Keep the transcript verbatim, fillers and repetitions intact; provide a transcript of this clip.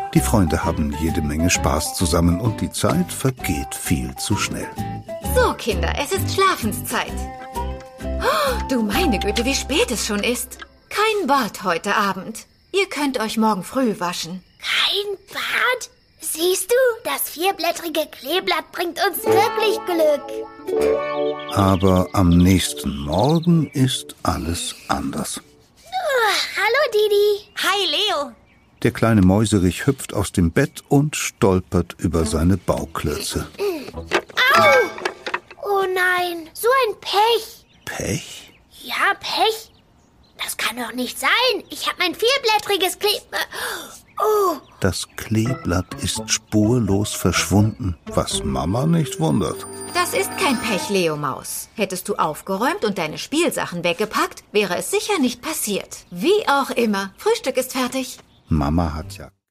Die Freunde haben jede Menge Spaß zusammen und die Zeit vergeht viel zu schnell. So, Kinder, es ist Schlafenszeit. Oh, du meine Güte, wie spät es schon ist. Kein Bad heute Abend. Ihr könnt euch morgen früh waschen. Kein Bad? Siehst du, das vierblättrige Kleeblatt bringt uns wirklich Glück. Aber am nächsten Morgen ist alles anders. Oh, hallo, Didi. Hi, Leo. Der kleine Mäuserich hüpft aus dem Bett und stolpert über seine Bauklötze. Au! Oh nein, so ein Pech. Pech? Ja, Pech. Das kann doch nicht sein. Ich habe mein vierblättriges Kleeblatt... Oh. Das Kleeblatt ist spurlos verschwunden, was Mama nicht wundert. Das ist kein Pech, Leo Maus. Hättest du aufgeräumt und deine Spielsachen weggepackt, wäre es sicher nicht passiert. Wie auch immer, Frühstück ist fertig. Mama hat ja